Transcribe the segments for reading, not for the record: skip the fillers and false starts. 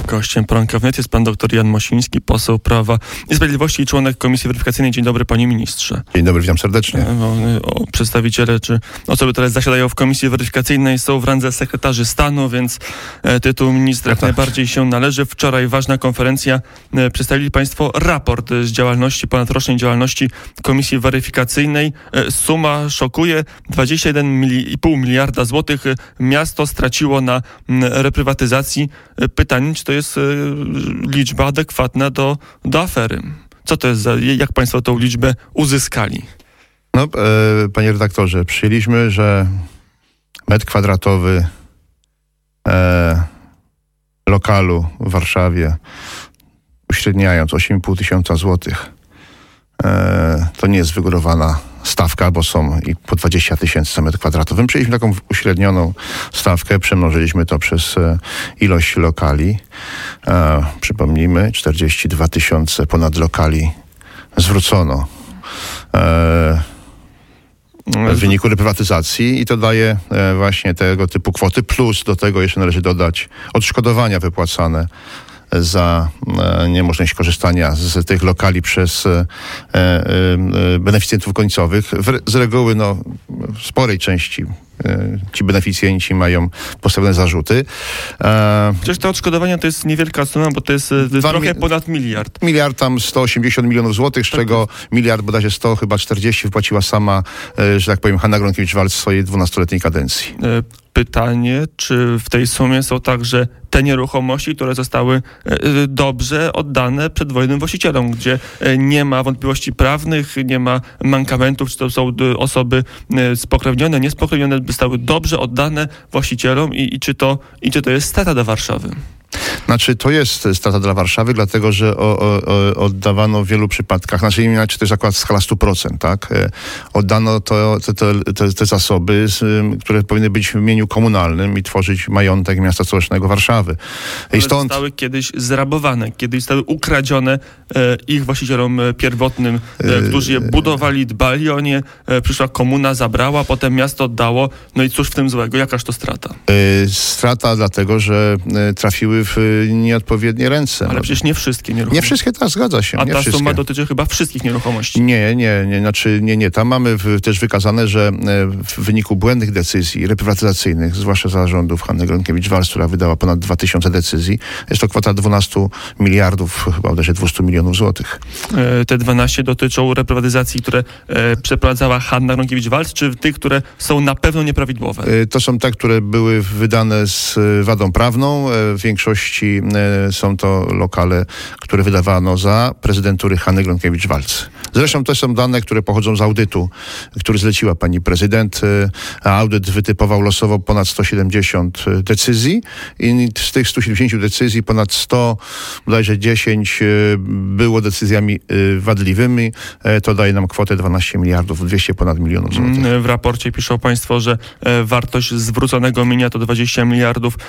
Gościem poranka wnet jest pan dr Jan Mosiński, poseł Prawa i Sprawiedliwości i członek Komisji Weryfikacyjnej. Dzień dobry, panie ministrze. Dzień dobry, witam serdecznie. Przedstawiciele czy osoby, które zasiadają w Komisji Weryfikacyjnej, są w randze sekretarzy stanu, więc tytuł ministra jak najbardziej się należy. Wczoraj ważna konferencja. Przedstawili państwo raport z działalności, ponadrocznej działalności Komisji Weryfikacyjnej. Suma szokuje. 21,5 miliarda złotych miasto straciło na reprywatyzacji. Pytanie, czy to jest liczba adekwatna do afery? Co to jest jak państwo tą liczbę uzyskali? No, panie redaktorze, przyjęliśmy, że metr kwadratowy lokalu w Warszawie, uśredniając 8,5 tysiąca złotych, to nie jest wygórowana stawka, bo są i po 20 tysięcy za metr kwadratowy. Przyjęliśmy taką uśrednioną stawkę, przemnożyliśmy to przez ilość lokali. Przypomnijmy, 42 tysiące ponad lokali zwrócono w wyniku reprywatyzacji i to daje właśnie tego typu kwoty, plus do tego jeszcze należy dodać odszkodowania wypłacane za niemożność korzystania z tych lokali przez beneficjentów końcowych. Z reguły w sporej części ci beneficjenci mają postawione zarzuty. Przecież te odszkodowania to jest niewielka suma, bo to jest trochę ponad miliard. Miliard tam 180 milionów złotych, z czego miliard bodajże 100, chyba 40 wypłaciła sama, że tak powiem, Hanna Gronkiewicz-Waltz w swojej 12-letniej kadencji. Pytanie, czy w tej sumie są także te nieruchomości, które zostały dobrze oddane przedwojennym właścicielom, gdzie nie ma wątpliwości prawnych, nie ma mankamentów, czy to są osoby spokrewnione, niespokrewnione, zostały dobrze oddane właścicielom i czy to jest strata dla Warszawy? Znaczy, to jest strata dla Warszawy, dlatego że oddawano w wielu przypadkach, inaczej to jest akurat skala 100%, tak? Oddano te zasoby, które powinny być w imieniu komunalnym i tworzyć majątek miasta stołecznego Warszawy. I stąd zostały kiedyś zrabowane, kiedyś zostały ukradzione ich właścicielom pierwotnym, którzy je budowali, dbali o nie, przyszła komuna, zabrała, potem miasto oddało. No i cóż w tym złego? Jakaż to strata? Strata dlatego, że trafiły w nieodpowiednie ręce. Ale przecież nie wszystkie nieruchomości. Nie wszystkie, tak, zgadza się. A ta suma dotyczy chyba wszystkich nieruchomości. Nie. Tam mamy też wykazane, że w wyniku błędnych decyzji reprywatyzacyjnych, zwłaszcza zarządów Hanny Gronkiewicz-Waltz, która wydała ponad 2000 decyzji, jest to kwota 12 miliardów, chyba bodajże 200 milionów złotych. Te 12 dotyczą reprywatyzacji, które przeprowadzała Hanna Gronkiewicz-Waltz, czy tych, które są na pewno nieprawidłowe? To są te, które były wydane z wadą prawną. W większości są to lokale, które wydawano za prezydentury Hanny Gronkiewicz-Waltz. Zresztą to są dane, które pochodzą z audytu, który zleciła pani prezydent. Audyt wytypował losowo ponad 170 decyzji i z tych 170 decyzji ponad 100, bodajże 10 było decyzjami wadliwymi. To daje nam kwotę 12 miliardów, 200 ponad milionów złotych. W raporcie piszą państwo, że wartość zwróconego mienia to 20 miliardów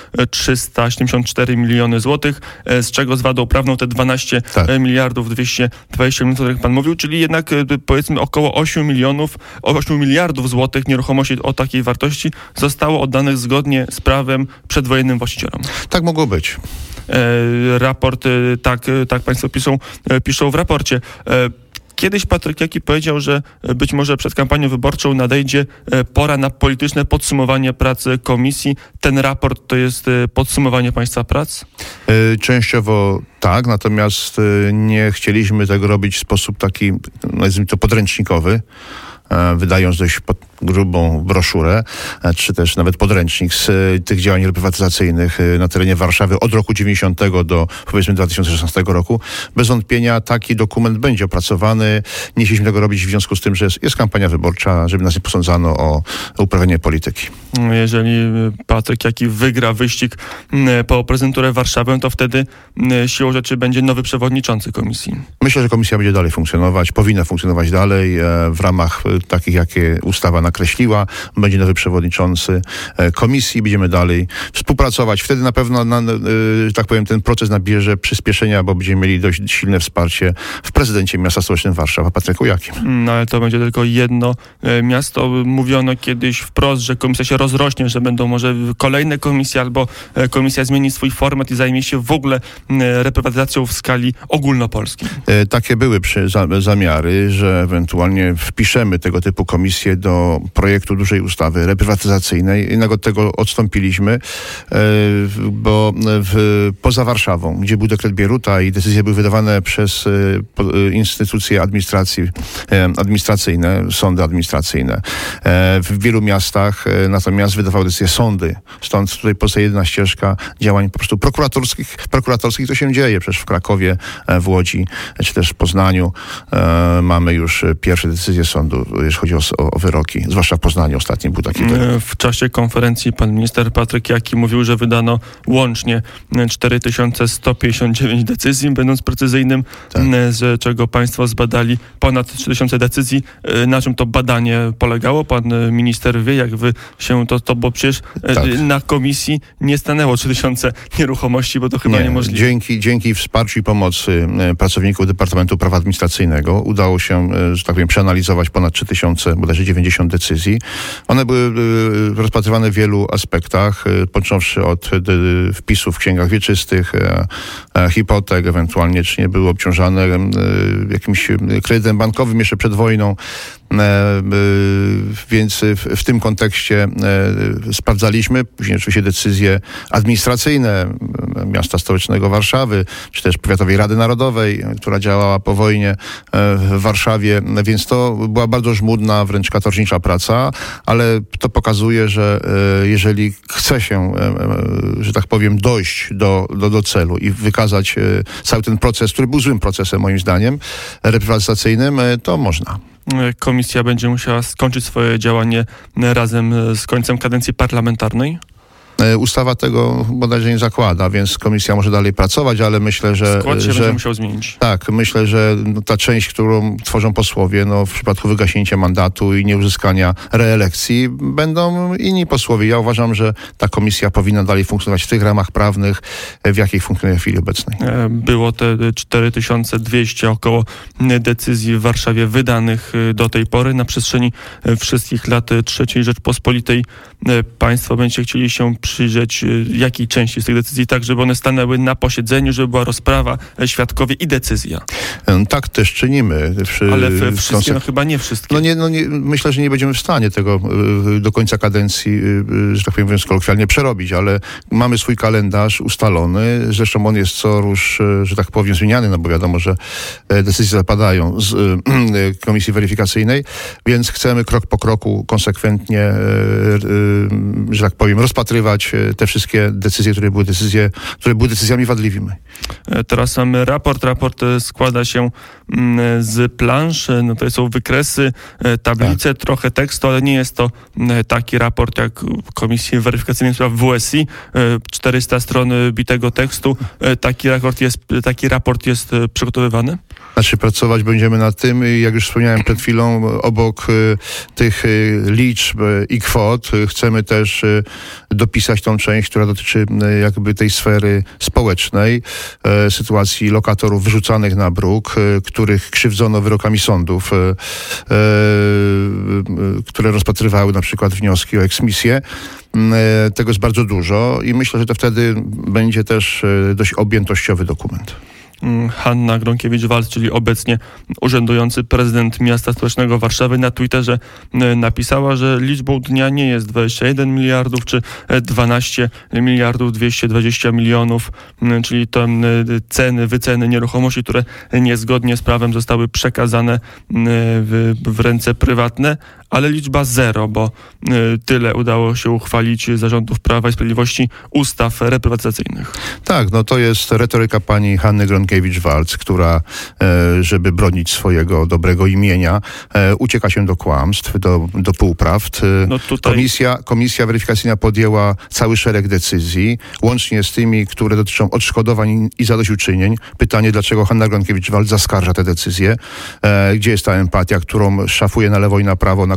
374 miliony złotych, z czego z wadą prawną te 12 miliardów 220 milionów, o których pan mówił, czyli jednak powiedzmy około 8 miliardów złotych nieruchomości o takiej wartości zostało oddanych zgodnie z prawem przedwojennym właścicielom. Tak mogło być. Raport, tak państwo piszą w raporcie. Kiedyś Patryk Jaki powiedział, że być może przed kampanią wyborczą nadejdzie pora na polityczne podsumowanie pracy komisji. Ten raport to jest podsumowanie państwa prac? Częściowo tak, natomiast nie chcieliśmy tego robić w sposób taki, nazwijmy to, podręcznikowy, wydając dość grubą broszurę, czy też nawet podręcznik z tych działań reprywatyzacyjnych na terenie Warszawy od roku 90 do, powiedzmy, 2016 roku. Bez wątpienia taki dokument będzie opracowany. Nie chcieliśmy tego robić w związku z tym, że jest kampania wyborcza, żeby nas nie posądzano o uprawianie polityki. Jeżeli Patryk Jaki wygra wyścig po prezydenturę Warszawy, to wtedy siłą rzeczy będzie nowy przewodniczący komisji. Myślę, że komisja będzie dalej funkcjonować, powinna funkcjonować dalej w ramach takich, jakie ustawa nakreśliła. Będzie nowy przewodniczący komisji. Będziemy dalej współpracować. Wtedy na pewno, że tak powiem, ten proces nabierze przyspieszenia, bo będziemy mieli dość silne wsparcie w prezydencie miasta stołecznego Warszawa, Patryku Jakim. No ale to będzie tylko jedno miasto. Mówiono kiedyś wprost, że komisja się rozrośnie, że będą może kolejne komisje, albo komisja zmieni swój format i zajmie się w ogóle reprywatyzacją w skali ogólnopolskiej. Takie były zamiary, że ewentualnie wpiszemy tego typu komisje do projektu dużej ustawy reprywatyzacyjnej. Jednak od tego odstąpiliśmy, bo poza Warszawą, gdzie był dekret Bieruta i decyzje były wydawane przez instytucje administracyjne, sądy administracyjne. W wielu miastach natomiast wydawały decyzje sądy. Stąd tutaj pozostaje jedna ścieżka działań po prostu prokuratorskich. To się dzieje przecież w Krakowie, w Łodzi, czy też w Poznaniu. Mamy już pierwsze decyzje sądu, jeśli chodzi o wyroki. Zwłaszcza w Poznaniu ostatni był taki wyrok. W czasie konferencji pan minister Patryk Jaki mówił, że wydano łącznie 4159 decyzji, będąc precyzyjnym, tak, z czego państwo zbadali ponad 3000 decyzji. Na czym to badanie polegało? Pan minister wie, jak wy się to bo przecież tak, na komisji nie stanęło 3000 nieruchomości, bo to chyba niemożliwe. Dzięki wsparciu i pomocy pracowników Departamentu Prawa Administracyjnego udało się, że tak powiem, przeanalizować ponad 3000, bodajże 90 decyzji. One były rozpatrywane w wielu aspektach, począwszy od wpisów w księgach wieczystych, hipotek, ewentualnie czy nie były obciążane jakimś kredytem bankowym jeszcze przed wojną. Więc w tym kontekście sprawdzaliśmy. Później oczywiście decyzje administracyjne miasta stołecznego Warszawy, czy też Powiatowej Rady Narodowej, która działała po wojnie w Warszawie, więc to była bardzo żmudna, wręcz katorżnicza praca, ale to pokazuje, że jeżeli chce się, że tak powiem, dojść do celu i wykazać cały ten proces, który był złym procesem moim zdaniem, reprywatyzacyjnym, to można. Komisja będzie musiała skończyć swoje działanie razem z końcem kadencji parlamentarnej? Ustawa tego bodajże nie zakłada, więc komisja może dalej pracować, ale myślę, że... Skład się będzie musiał zmienić. Tak, myślę, że ta część, którą tworzą posłowie, w przypadku wygaśnięcia mandatu i nieuzyskania reelekcji, będą inni posłowie. Ja uważam, że ta komisja powinna dalej funkcjonować w tych ramach prawnych, w jakich funkcjonuje w chwili obecnej. Było te 4200 około decyzji w Warszawie wydanych do tej pory. Na przestrzeni wszystkich lat III Rzeczpospolitej państwo będziecie chcieli się przyjrzeć jakiej części z tych decyzji, tak żeby one stanęły na posiedzeniu, żeby była rozprawa, świadkowie i decyzja. Tak też czynimy. Ale wszystkie, chyba nie wszystkie. Myślę, że nie będziemy w stanie tego do końca kadencji, że tak powiem, mówiąc kolokwialnie, przerobić, ale mamy swój kalendarz ustalony. Zresztą on jest co rusz, że tak powiem, zmieniany, bo wiadomo, że decyzje zapadają z komisji weryfikacyjnej, więc chcemy krok po kroku konsekwentnie, że tak powiem, rozpatrywać te wszystkie decyzje, które były decyzjami wadliwymi. Teraz mamy raport. Raport składa się z plansz. To są wykresy, tablice, tak, trochę tekstu, ale nie jest to taki raport jak Komisji Weryfikacyjnej Spraw WSI. 400 stron bitego tekstu. Taki raport jest przygotowywany? Pracować będziemy nad tym, jak już wspomniałem przed chwilą, obok tych liczb i kwot chcemy też dopisać tą część, która dotyczy jakby tej sfery społecznej, sytuacji lokatorów wyrzucanych na bruk, których krzywdzono wyrokami sądów, które rozpatrywały na przykład wnioski o eksmisję. Tego jest bardzo dużo i myślę, że to wtedy będzie też dość objętościowy dokument. Hanna Gronkiewicz-Waltz, czyli obecnie urzędujący prezydent miasta stołecznego Warszawy, na Twitterze napisała, że liczbą dnia nie jest 21 miliardów czy 12 miliardów 220 milionów, czyli to wyceny nieruchomości, które niezgodnie z prawem zostały przekazane w ręce prywatne, ale liczba 0, bo tyle udało się uchwalić zarządów Prawa i Sprawiedliwości ustaw reprywatyzacyjnych. Tak, to jest retoryka pani Hanny Gronkiewicz-Waltz, która, żeby bronić swojego dobrego imienia, ucieka się do kłamstw, do półprawd. Komisja weryfikacyjna podjęła cały szereg decyzji, łącznie z tymi, które dotyczą odszkodowań i zadośćuczynień. Pytanie, dlaczego Hanna Gronkiewicz-Waltz zaskarża te decyzje? Gdzie jest ta empatia, którą szafuje na lewo i na prawo na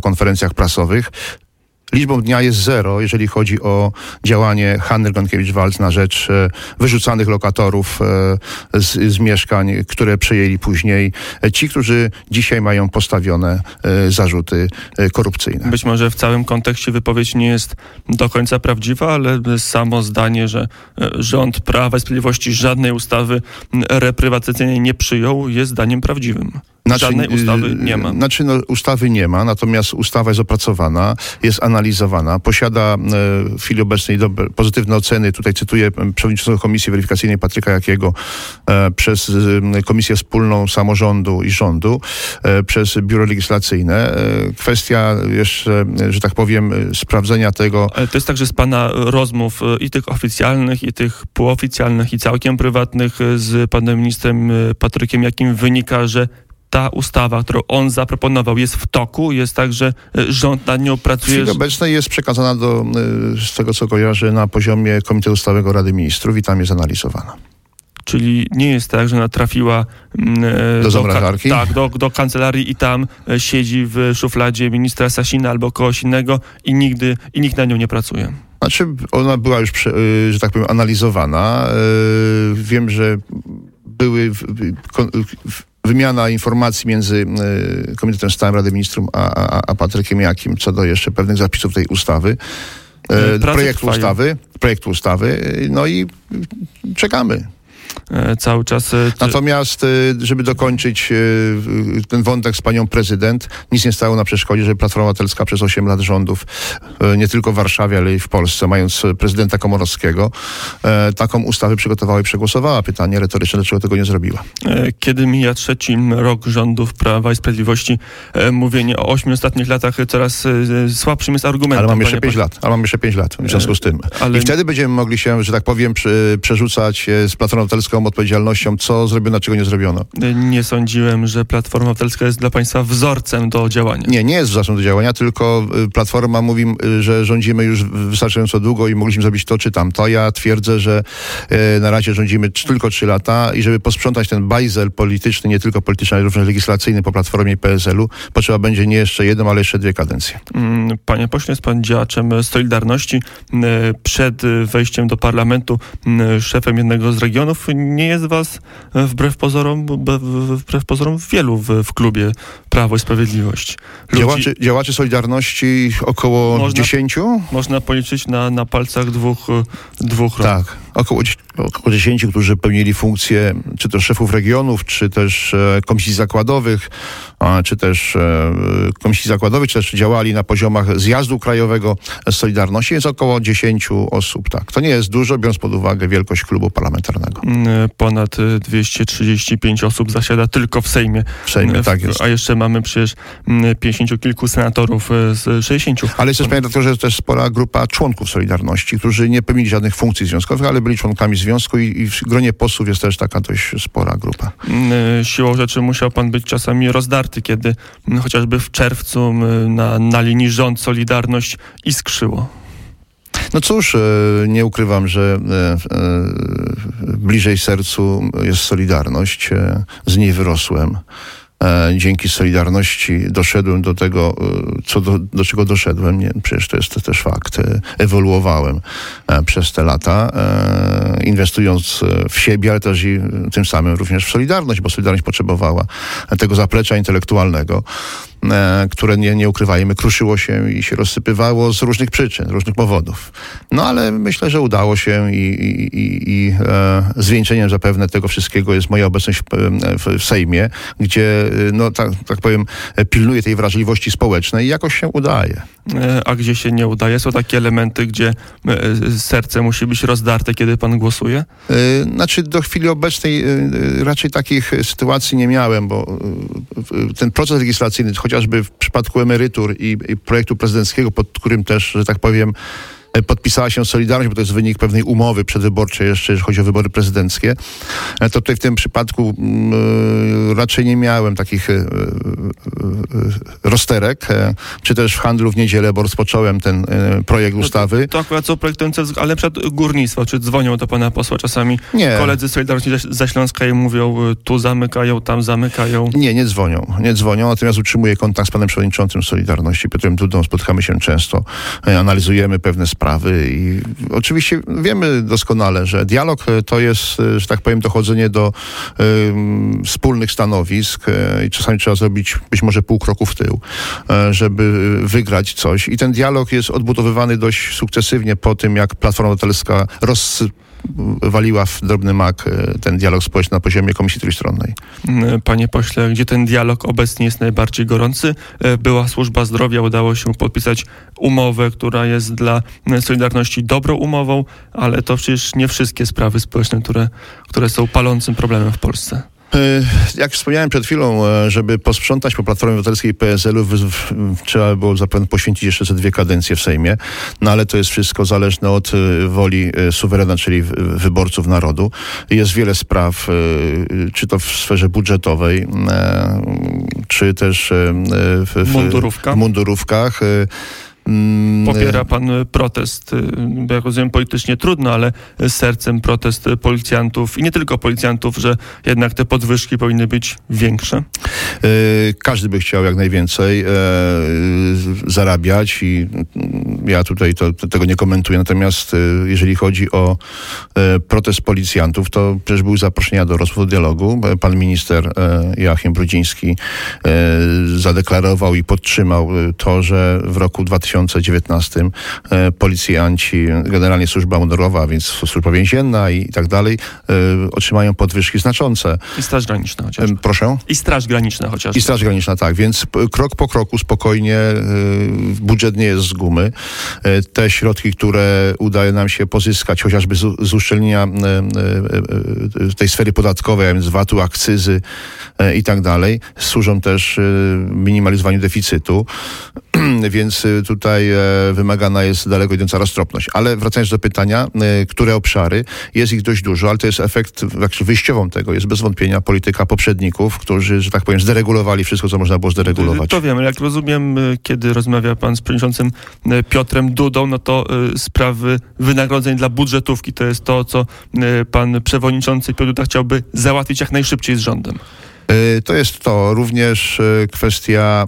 konferencjach prasowych. Liczbą dnia jest 0, jeżeli chodzi o działanie Hanny Gronkiewicz-Waltz na rzecz wyrzucanych lokatorów z mieszkań, które przejęli później ci, którzy dzisiaj mają postawione zarzuty korupcyjne. Być może w całym kontekście wypowiedź nie jest do końca prawdziwa, ale samo zdanie, że rząd Prawa i Sprawiedliwości żadnej ustawy reprywatyzacyjnej nie przyjął, jest zdaniem prawdziwym. Żadnej ustawy nie ma. Ustawy nie ma, natomiast ustawa jest opracowana, jest analizowana, posiada w chwili obecnej pozytywne oceny, tutaj cytuję przewodniczącego Komisji Weryfikacyjnej Patryka Jakiego, przez Komisję Wspólną Samorządu i Rządu, przez Biuro Legislacyjne. Kwestia jeszcze, że tak powiem, sprawdzenia tego. Ale to jest także z pana rozmów i tych oficjalnych, i tych półoficjalnych, i całkiem prywatnych z panem ministrem Patrykiem Jakim wynika, że ta ustawa, którą on zaproponował, jest w toku, jest tak, że rząd nad nią pracuje. W chwili obecnej jest przekazana z tego co kojarzę, na poziomie Komitetu Stałego Rady Ministrów i tam jest analizowana. Czyli nie jest tak, że ona trafiła do zamrażarki? Do kancelarii i tam siedzi w szufladzie ministra Sasina albo kogoś innego i nikt na nią nie pracuje. Znaczy, ona była już, że tak powiem, analizowana. Wiem, że były wymiana informacji między Komitetem Stałym Rady Ministrów a Patrykiem Jakim co do jeszcze pewnych zapisów tej ustawy, projektu ustawy, no i czekamy. Cały czas. Natomiast, żeby dokończyć ten wątek z panią prezydent, nic nie stało na przeszkodzie, żeby Platforma Obywatelska przez 8 lat rządów, nie tylko w Warszawie, ale i w Polsce, mając prezydenta Komorowskiego, taką ustawę przygotowała i przegłosowała. Pytanie retoryczne, dlaczego tego nie zrobiła. Kiedy mija 3. rok rządów Prawa i Sprawiedliwości, mówienie o 8 ostatnich latach coraz słabszym jest argumentem. Ale mamy jeszcze 5 lat w związku z tym. I wtedy będziemy mogli się, że tak powiem, przerzucać z Platformą Obywatelską odpowiedzialnością, co zrobiono, czego nie zrobiono. Nie sądziłem, że Platforma Obywatelska jest dla państwa wzorcem do działania. Nie jest wzorcem do działania, tylko Platforma mówi, że rządzimy już wystarczająco długo i mogliśmy zrobić to czy tamto. Ja twierdzę, że na razie rządzimy tylko 3 lata i żeby posprzątać ten bajzel polityczny, nie tylko polityczny, ale również legislacyjny po Platformie i PSL-u, potrzeba będzie nie jeszcze 1, ale jeszcze 2 kadencje. Panie pośle, jest pan działaczem Solidarności. Przed wejściem do parlamentu szefem jednego z regionów. Nie jest was wbrew pozorom wielu w klubie Prawo i Sprawiedliwość. Działaczy Solidarności około 10? Można policzyć na palcach dwóch rąk. Tak, około 10, którzy pełnili funkcje czy to szefów regionów, czy też komisji zakładowych, czy też działali na poziomach zjazdu krajowego Solidarności. Jest około 10 osób, tak. To nie jest dużo, biorąc pod uwagę wielkość klubu parlamentarnego. Ponad 235 osób zasiada tylko w Sejmie. Tak jest. A jeszcze mamy przecież 50 kilku senatorów z 60. Ale jest też, panie doktorze, że też spora grupa członków Solidarności, którzy nie pełnili żadnych funkcji związkowych, ale byli członkami związku i w gronie posłów jest też taka dość spora grupa. Siłą rzeczy musiał pan być czasami rozdarty, kiedy chociażby w czerwcu na linii rząd Solidarność iskrzyło. No cóż, nie ukrywam, że bliżej sercu jest Solidarność. Z niej wyrosłem. Dzięki Solidarności doszedłem do tego, do czego doszedłem. Przecież to jest też fakt. Ewoluowałem przez te lata, inwestując w siebie, ale też i tym samym również w Solidarność, bo Solidarność potrzebowała tego zaplecza intelektualnego, które, nie ukrywajmy, kruszyło się i się rozsypywało z różnych przyczyn, z różnych powodów. No ale myślę, że udało się i zwieńczeniem zapewne tego wszystkiego jest moja obecność w Sejmie, gdzie, no tak powiem, pilnuję tej wrażliwości społecznej i jakoś się udaje. A gdzie się nie udaje? Są takie elementy, gdzie serce musi być rozdarte, kiedy pan głosuje? Znaczy do chwili obecnej raczej takich sytuacji nie miałem, bo ten proces legislacyjny, chociażby w przypadku emerytur i projektu prezydenckiego, pod którym też, że tak powiem, podpisała się Solidarność, bo to jest wynik pewnej umowy przedwyborczej jeszcze, jeżeli chodzi o wybory prezydenckie, to tutaj w tym przypadku raczej nie miałem takich rozterek, czy też w handlu w niedzielę, bo rozpocząłem ten projekt ustawy. To akurat są projektujące, ale przed górnictwo, czy dzwonią do pana posła czasami? Nie. Koledzy z Solidarności ze Śląska i mówią, tu zamykają, tam zamykają. Nie dzwonią, natomiast utrzymuję kontakt z panem przewodniczącym Solidarności, Piotrem Dudą, spotykamy się często, analizujemy pewne sprawy i oczywiście wiemy doskonale, że dialog to jest, że tak powiem, dochodzenie do wspólnych stanowisk i czasami trzeba zrobić być może pół kroku w tył, żeby wygrać coś. I ten dialog jest odbudowywany dość sukcesywnie po tym, jak Platforma Obywatelska waliła w drobny mak ten dialog społeczny na poziomie Komisji Trójstronnej. Panie pośle, gdzie ten dialog obecnie jest najbardziej gorący? Była służba zdrowia, udało się podpisać umowę, która jest dla Solidarności dobrą umową, ale to przecież nie wszystkie sprawy społeczne, które są palącym problemem w Polsce. Jak wspomniałem przed chwilą, żeby posprzątać po Platformie Obywatelskiej i PSL-u trzeba było zapewne poświęcić jeszcze te 2 kadencje w Sejmie, no ale to jest wszystko zależne od woli suwerena, czyli wyborców narodu. Jest wiele spraw, czy to w sferze budżetowej, czy też w mundurówkach. Popiera pan protest, jak rozumiem, politycznie trudno, ale z sercem protest policjantów i nie tylko policjantów, że jednak te podwyżki powinny być większe? Każdy by chciał jak najwięcej zarabiać i ja tutaj tego nie komentuję. Natomiast jeżeli chodzi o protest policjantów, to przecież były zaproszenia do rozmowy, dialogu. Pan minister Joachim Brudziński zadeklarował i podtrzymał to, że w roku 2019 policjanci, generalnie służba mundurowa, więc służba więzienna i tak dalej, otrzymają podwyżki znaczące. I Straż Graniczna chociażby. Proszę? I Straż Graniczna chociażby. I Straż Graniczna, tak. Więc krok po kroku, spokojnie, budżet nie jest z gumy. Te środki, które udaje nam się pozyskać, chociażby z uszczelnienia tej sfery podatkowej, a więc VAT-u, akcyzy i tak dalej, służą też minimalizowaniu deficytu. Więc tutaj wymagana jest daleko idąca roztropność. Ale wracając do pytania, które obszary, jest ich dość dużo, ale to jest efekt, wyjściową tego jest bez wątpienia polityka poprzedników, którzy, że tak powiem, zderegulowali wszystko, co można było zderegulować. To wiem, jak rozumiem, kiedy rozmawia pan z przewodniczącym Piotrem Dudą, no to sprawy wynagrodzeń dla budżetówki to jest to, co pan przewodniczący Piotr Duda chciałby załatwić jak najszybciej z rządem. To jest to również kwestia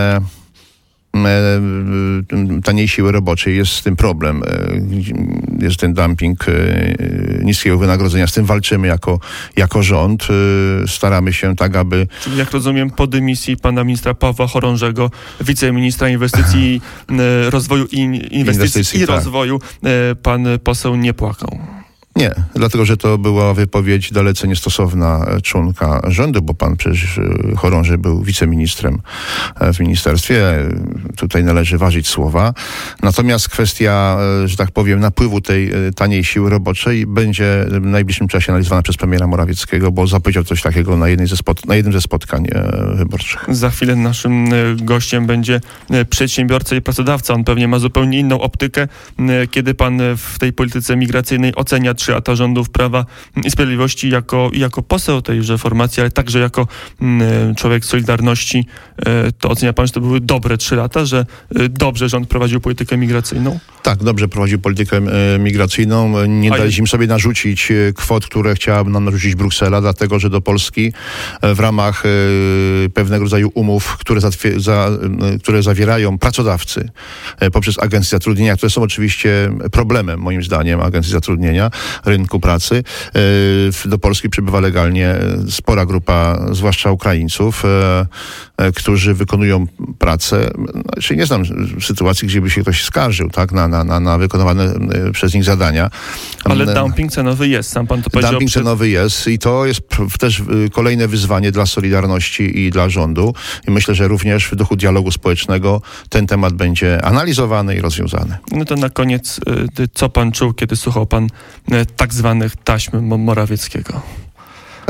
taniej siły roboczej. Jest z tym problem. Jest ten dumping niskiego wynagrodzenia. Z tym walczymy jako rząd. Staramy się tak, aby... Czyli jak rozumiem, po dymisji pana ministra Pawła Chorążego, wiceministra inwestycji, rozwoju inwestycji i tak. rozwoju, pan poseł nie płakał. Nie, dlatego, że to była wypowiedź dalece niestosowna członka rządu, bo pan przecież Chorąży był wiceministrem w ministerstwie. Tutaj należy ważyć słowa. Natomiast kwestia, że tak powiem, napływu tej taniej siły roboczej będzie w najbliższym czasie analizowana przez premiera Morawieckiego, bo zapowiedział coś takiego na jednym ze spotkań wyborczych. Za chwilę naszym gościem będzie przedsiębiorca i pracodawca. On pewnie ma zupełnie inną optykę, kiedy pan w tej polityce migracyjnej ocenia 3 lata rządów Prawa i Sprawiedliwości jako poseł tejże formacji, ale także jako człowiek Solidarności, to ocenia pan, że to były dobre 3 lata, że dobrze rząd prowadził politykę migracyjną? Tak, dobrze prowadził politykę migracyjną. Nie daliśmy sobie narzucić kwot, które chciałaby nam narzucić Bruksela, dlatego, że do Polski w ramach pewnego rodzaju umów, które zawierają pracodawcy poprzez agencje zatrudnienia, które są oczywiście problemem, moim zdaniem, agencji zatrudnienia, rynku pracy. Do Polski przybywa legalnie spora grupa, zwłaszcza Ukraińców, którzy wykonują pracę. Czyli nie znam sytuacji, gdzie by się ktoś skarżył, tak, na wykonywane przez nich zadania. Ale dumping cenowy jest, sam pan to powiedział. Dumping cenowy jest i to jest też kolejne wyzwanie dla Solidarności i dla rządu. I myślę, że również w duchu dialogu społecznego ten temat będzie analizowany i rozwiązany. No to na koniec, co pan czuł, kiedy słuchał pan tak zwanych taśm Morawieckiego?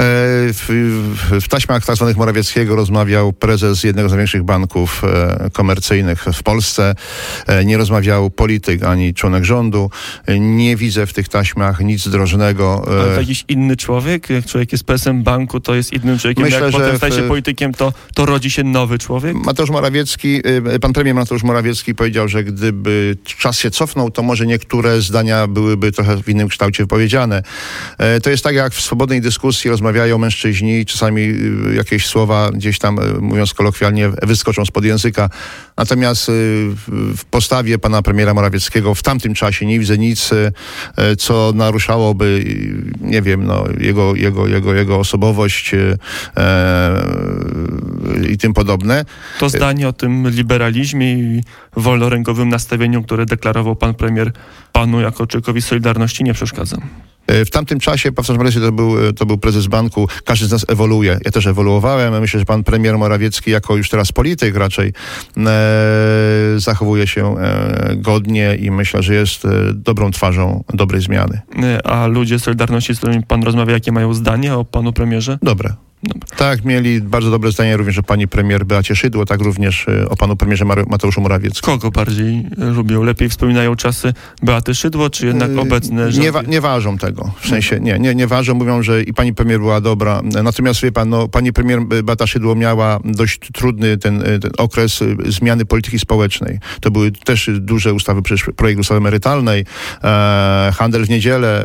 w taśmach tak zwanych Morawieckiego rozmawiał prezes jednego z największych banków komercyjnych w Polsce. Nie rozmawiał polityk ani członek rządu. Nie widzę w tych taśmach nic drożnego. Ale to jakiś inny człowiek? Jak człowiek jest prezesem banku, to jest innym człowiekiem. Myślę, jak że potem staje się politykiem, to rodzi się nowy człowiek? Pan premier Mateusz Morawiecki powiedział, że gdyby czas się cofnął, to może niektóre zdania byłyby trochę w innym kształcie wypowiedziane. To jest tak, jak w swobodnej dyskusji rozmawiają mężczyźni i czasami jakieś słowa gdzieś tam, mówiąc kolokwialnie, wyskoczą spod języka. Natomiast w postawie pana premiera Morawieckiego w tamtym czasie nie widzę nic, co naruszałoby, nie wiem, jego osobowość i tym podobne. To zdanie o tym liberalizmie i wolnorękowym nastawieniu, które deklarował pan premier panu jako człowiekowi Solidarności, nie przeszkadza. W tamtym czasie Paweł Morawiecki to był prezes banku. Każdy z nas ewoluuje. Ja też ewoluowałem. Myślę, że pan premier Morawiecki jako już teraz polityk raczej zachowuje się godnie i myślę, że jest dobrą twarzą dobrej zmiany. A ludzie Solidarności, z którymi pan rozmawia, jakie mają zdanie o panu premierze? Dobre. Tak, mieli bardzo dobre zdanie również o pani premier Beacie Szydło, tak również o panu premierze Mateuszu Morawieckim. Kogo bardziej lubią? Lepiej wspominają czasy Beaty Szydło, czy jednak obecne rządy? Nie ważą tego. W sensie nie ważą. Mówią, że i pani premier była dobra. Natomiast wie pan, pani premier Beata Szydło miała dość trudny ten okres zmiany polityki społecznej. To były też duże ustawy, przecież projekt ustawy emerytalnej, handel w niedzielę,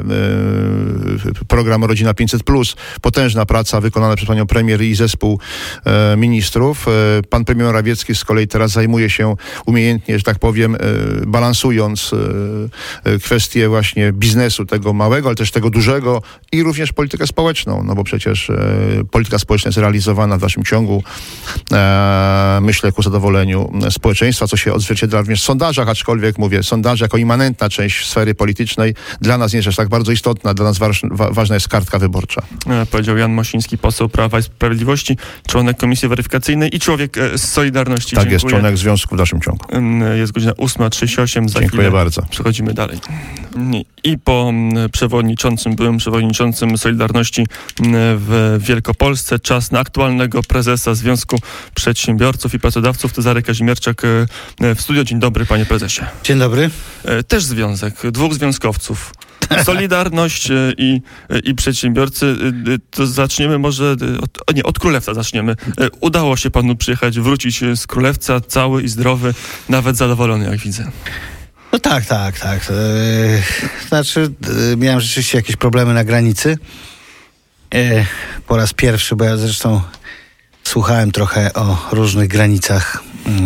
program Rodzina 500+, potężna praca wykonana przez panią premier i zespół ministrów. Pan premier Morawiecki z kolei teraz zajmuje się umiejętnie, że tak powiem, balansując kwestię właśnie biznesu tego małego, ale też tego dużego i również politykę społeczną, no bo przecież polityka społeczna jest realizowana w dalszym ciągu, myślę, ku zadowoleniu społeczeństwa, co się odzwierciedla również w sondażach, aczkolwiek mówię, sondaże jako immanentna część sfery politycznej dla nas nie jest aż tak bardzo istotna, dla nas ważna jest kartka wyborcza. Powiedział Jan Mosiński, poseł Prawa i Sprawiedliwości, członek Komisji Weryfikacyjnej i człowiek z Solidarności. Tak, jest członek związku w dalszym ciągu. Jest godzina 8:38. Dziękuję bardzo. Przechodzimy dalej. I po byłym przewodniczącym Solidarności w Wielkopolsce czas na aktualnego prezesa Związku Przedsiębiorców i Pracodawców. Cezary Kazimierczak w studio. Dzień dobry, panie prezesie. Dzień dobry. Też związek, dwóch związkowców. Solidarność i przedsiębiorcy. To zaczniemy może od Królewca zaczniemy. Udało się panu przyjechać, wrócić z Królewca cały i zdrowy, nawet zadowolony, jak widzę. No tak. Znaczy, miałem rzeczywiście jakieś problemy na granicy. Po raz pierwszy, bo ja zresztą słuchałem trochę o różnych granicach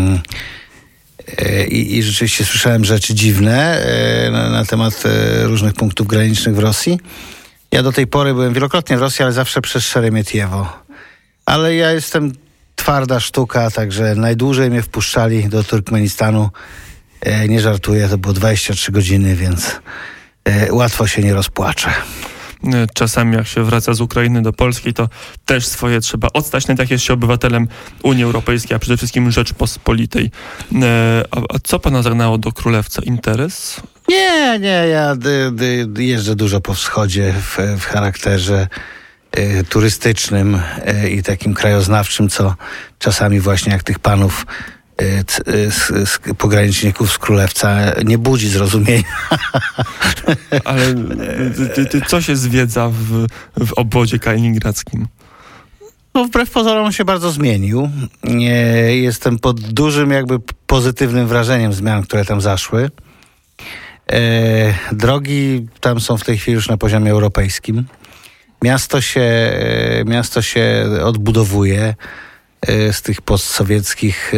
i rzeczywiście słyszałem rzeczy dziwne na temat różnych punktów granicznych w Rosji. Ja do tej pory byłem wielokrotnie w Rosji, ale zawsze przez Szeremietjewo. Ale ja jestem twarda sztuka, także najdłużej mnie wpuszczali do Turkmenistanu. Nie żartuję, to było 23 godziny, więc łatwo się nie rozpłaczę. Czasami jak się wraca z Ukrainy do Polski, to też swoje trzeba odstać, nawet jak jest się obywatelem Unii Europejskiej, a przede wszystkim Rzeczpospolitej. A co pana zagnało do Królewca? Interes? Nie, ja jeżdżę dużo po wschodzie w charakterze turystycznym i takim krajoznawczym, co czasami właśnie jak tych panów z pograniczników z Królewca nie budzi zrozumienia. Ale co się zwiedza w obwodzie kaliningradzkim? No, wbrew pozorom się bardzo zmienił. Jestem pod dużym jakby pozytywnym wrażeniem zmian, które tam zaszły. Drogi tam są w tej chwili już na poziomie europejskim. Miasto się odbudowuje z tych postsowieckich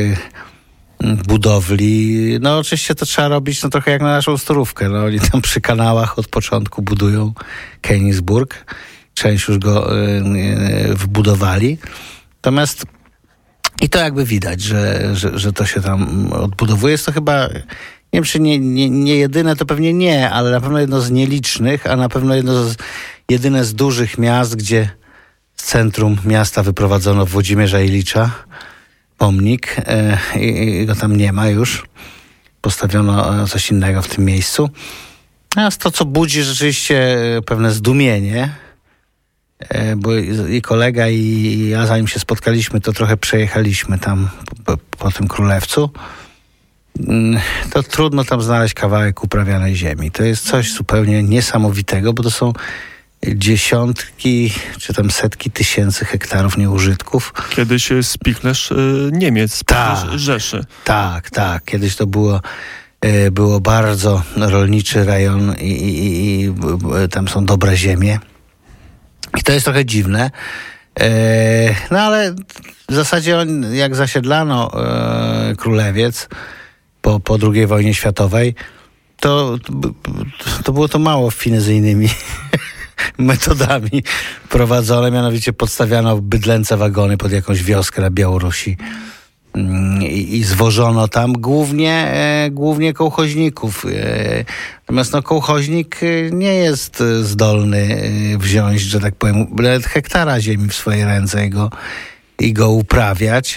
budowli. No oczywiście to trzeba robić trochę jak na naszą Storówkę. No, oni tam przy kanałach od początku budują Kenigsburg. Część już go wbudowali. Natomiast i to jakby widać, że to się tam odbudowuje. Jest to chyba, nie wiem czy nie jedyne, to pewnie nie, ale na pewno jedno z nielicznych, a na pewno jedyne z dużych miast, gdzie z centrum miasta wyprowadzono Włodzimierza Ilicza pomnik i go tam nie ma już. Postawiono coś innego w tym miejscu. Natomiast to, co budzi rzeczywiście pewne zdumienie, bo i kolega, i ja, zanim się spotkaliśmy, to trochę przejechaliśmy tam po tym Królewcu. To trudno tam znaleźć kawałek uprawianej ziemi. To jest coś zupełnie niesamowitego, bo to są dziesiątki czy tam setki tysięcy hektarów nieużytków. Kiedyś Spichlerz Niemiec, Spichlerz Rzeszy. Tak. Kiedyś to było bardzo rolniczy rejon i tam są dobre ziemie. I to jest trochę dziwne. No ale w zasadzie jak zasiedlano Królewiec po II wojnie światowej, to było to mało finezyjnymi metodami prowadzone, mianowicie podstawiano bydlęce wagony pod jakąś wioskę na Białorusi i zwożono tam głównie kołchoźników. Natomiast kołchoźnik nie jest zdolny wziąć, że tak powiem, nawet hektara ziemi w swoje ręce i go uprawiać.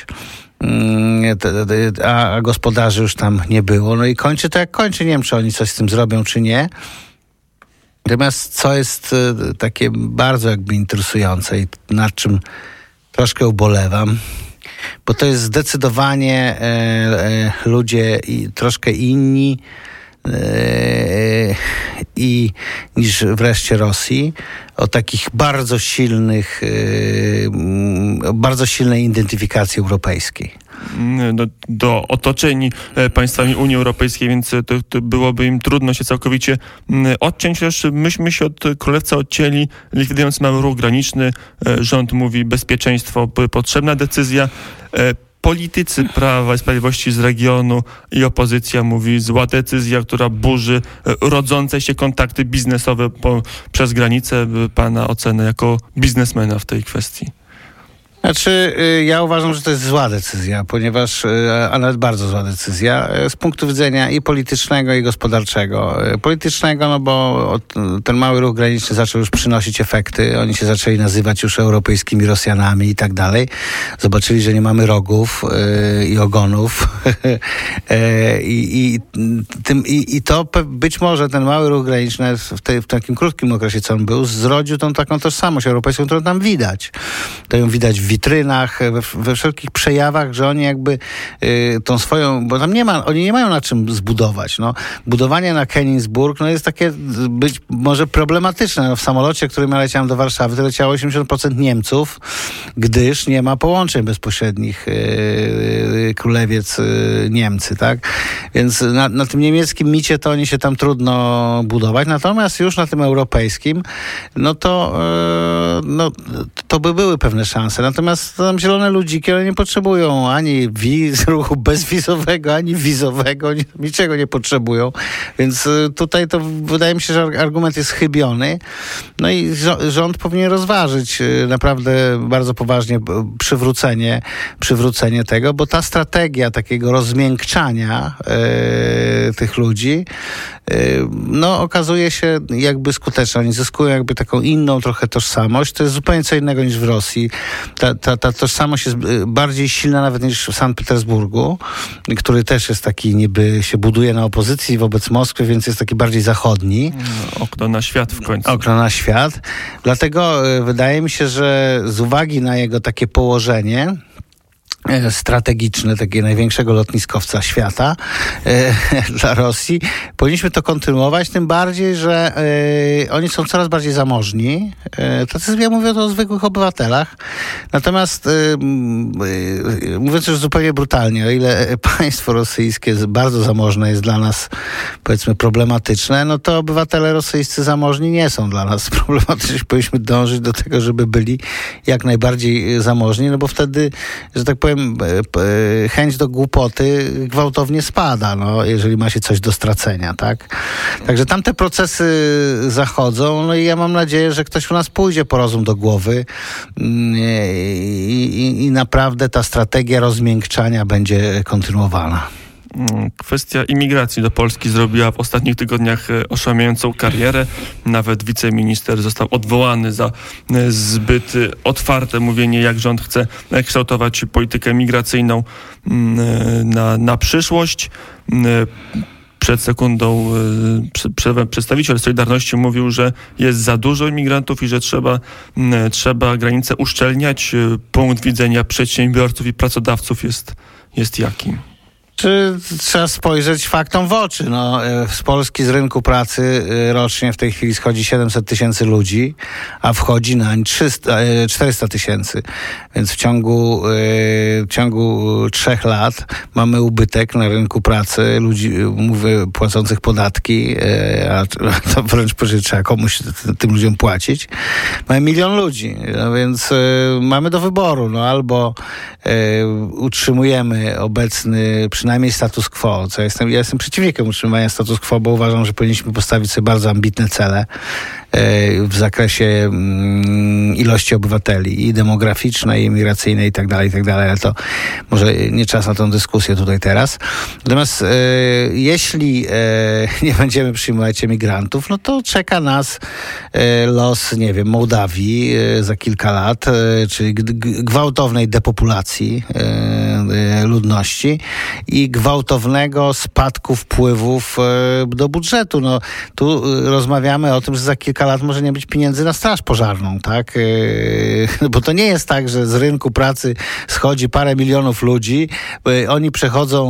A gospodarzy już tam nie było. No i kończy to jak kończy. Nie wiem, czy oni coś z tym zrobią, czy nie. Natomiast co jest takie bardzo jakby interesujące i nad czym troszkę ubolewam, bo to jest zdecydowanie ludzie troszkę inni niż wreszcie Rosji, o takich bardzo silnej identyfikacji europejskiej. Do otoczeni państwami Unii Europejskiej, więc to byłoby im trudno się całkowicie odciąć. Też myśmy się od Królewca odcięli, likwidując mały ruch graniczny. Rząd mówi bezpieczeństwo, potrzebna decyzja. Politycy Prawa i Sprawiedliwości z regionu i opozycja mówi zła decyzja, która burzy rodzące się kontakty biznesowe przez granicę. Pana ocenę jako biznesmena w tej kwestii. Znaczy, ja uważam, że to jest zła decyzja, ponieważ, a nawet bardzo zła decyzja, z punktu widzenia i politycznego, i gospodarczego. Politycznego, no bo ten mały ruch graniczny zaczął już przynosić efekty. Oni się zaczęli nazywać już europejskimi Rosjanami i tak dalej. Zobaczyli, że nie mamy rogów i ogonów. I to być może ten mały ruch graniczny w takim krótkim okresie, co on był, zrodził tą taką tożsamość europejską, którą tam widać. To ją widać w witrynach, we wszelkich przejawach, że oni jakby tą swoją, bo tam oni nie mają na czym zbudować. No. Budowanie na Kenigsburg jest takie być może problematyczne. W samolocie, którym ja leciałem do Warszawy, to leciało 80% Niemców, gdyż nie ma połączeń bezpośrednich Królewiec-Niemcy, tak? Więc na tym niemieckim micie to oni się tam trudno budować. Natomiast już na tym europejskim, to by były pewne szanse. Natomiast tam zielone ludziki, one nie potrzebują ani ruchu bezwizowego, ani wizowego, niczego nie potrzebują. Więc tutaj to wydaje mi się, że argument jest chybiony. No i rząd powinien rozważyć naprawdę bardzo poważnie przywrócenie tego, bo ta strategia takiego rozmiękczania tych ludzi okazuje się jakby skuteczna. Oni zyskują jakby taką inną trochę tożsamość. To jest zupełnie co innego niż w Rosji. Ta tożsamość jest bardziej silna nawet niż w Sankt Petersburgu, który też jest taki niby się buduje na opozycji wobec Moskwy, więc jest taki bardziej zachodni. Okno na świat w końcu. Okno na świat. Dlatego wydaje mi się, że z uwagi na jego takie położenie strategiczne, takiego największego lotniskowca świata dla Rosji. Powinniśmy to kontynuować, tym bardziej, że oni są coraz bardziej zamożni. Ja mówię o zwykłych obywatelach. Natomiast mówiąc już zupełnie brutalnie, o ile państwo rosyjskie bardzo zamożne jest dla nas, powiedzmy, problematyczne, no to obywatele rosyjscy zamożni nie są dla nas problematyczni. Powinniśmy dążyć do tego, żeby byli jak najbardziej zamożni, no bo wtedy, że tak powiem, chęć do głupoty gwałtownie spada, jeżeli ma się coś do stracenia, tak? Także tamte procesy zachodzą, i ja mam nadzieję, że ktoś u nas pójdzie po rozum do głowy i naprawdę ta strategia rozmiękczania będzie kontynuowana. Kwestia imigracji do Polski zrobiła w ostatnich tygodniach oszałamiającą karierę. Nawet wiceminister został odwołany za zbyt otwarte mówienie, jak rząd chce kształtować politykę migracyjną na przyszłość. przed sekundą przedstawiciel Solidarności mówił, że jest za dużo imigrantów i że trzeba granice uszczelniać. Punkt widzenia przedsiębiorców i pracodawców jest jaki? Czy trzeba spojrzeć faktom w oczy? Z Polski z rynku pracy rocznie w tej chwili schodzi 700 tysięcy ludzi, a wchodzi nań 400 tysięcy. Więc w ciągu 3 lat mamy ubytek na rynku pracy ludzi, mówię, płacących podatki, a to wręcz trzeba komuś tym ludziom płacić. Mamy 1 000 000 ludzi, więc mamy do wyboru. Albo utrzymujemy obecny przynajmniej status quo, ja jestem przeciwnikiem utrzymywania status quo, bo uważam, że powinniśmy postawić sobie bardzo ambitne cele w zakresie ilości obywateli i demograficznej, i migracyjnej i tak dalej, ale to może nie czas na tę dyskusję tutaj teraz. Natomiast jeśli nie będziemy przyjmować emigrantów, to czeka nas los, nie wiem, Mołdawii za kilka lat, czyli gwałtownej depopulacji ludności i gwałtownego spadku wpływów do budżetu. Tu rozmawiamy o tym, że za kilka lat może nie być pieniędzy na straż pożarną, tak? Bo to nie jest tak, że z rynku pracy schodzi parę milionów ludzi, oni przechodzą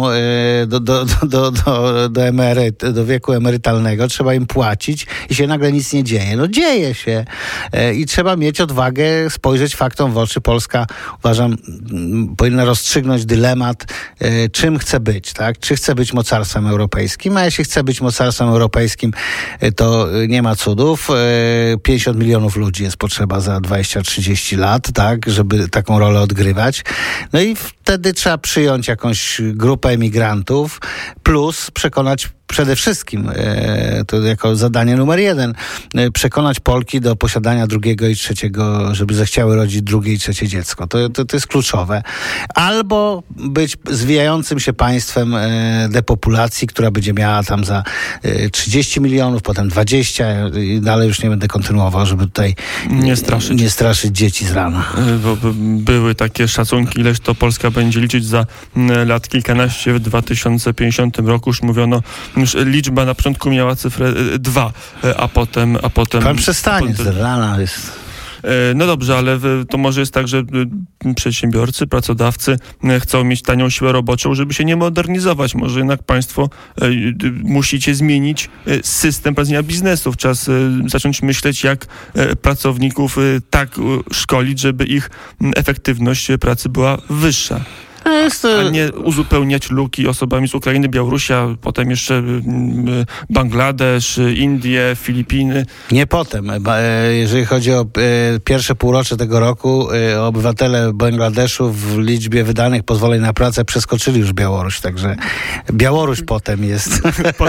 do wieku emerytalnego, trzeba im płacić i się nagle nic nie dzieje. Dzieje się i trzeba mieć odwagę spojrzeć faktom w oczy. Polska, uważam, powinna rozstrzygnąć dylemat, czym chce być, tak? Czy chce być mocarstwem europejskim, a jeśli chce być mocarstwem europejskim, to nie ma cudów. 50 milionów ludzi jest potrzeba za 20-30 lat, tak, żeby taką rolę odgrywać. I wtedy trzeba przyjąć jakąś grupę emigrantów, plus przekonać przede wszystkim, to jako zadanie numer 1, przekonać Polki do posiadania 2. i 3., żeby zechciały rodzić 2. i 3. dziecko. To jest kluczowe. Albo być zwijającym się państwem depopulacji, która będzie miała tam za 30 milionów, potem 20 i dalej już nie będę kontynuował, żeby tutaj nie straszyć dzieci z rana. Bo były takie szacunki, ileż to Polska będzie liczyć za lat kilkanaście. W 2050 roku już mówiono, już liczba na początku miała cyfrę 2, a potem... Pan przestanie, z rana jest... Dobrze, ale to może jest tak, że przedsiębiorcy, pracodawcy chcą mieć tanią siłę roboczą, żeby się nie modernizować. Może jednak państwo musicie zmienić system prowadzenia biznesów. Czas zacząć myśleć, jak pracowników tak szkolić, żeby ich efektywność pracy była wyższa. A nie uzupełniać luki osobami z Ukrainy, Białorusi, a potem jeszcze Bangladesz, Indie, Filipiny. Nie potem. Jeżeli chodzi o pierwsze półrocze tego roku, obywatele Bangladeszu w liczbie wydanych pozwoleń na pracę przeskoczyli już Białoruś, także Białoruś potem jest.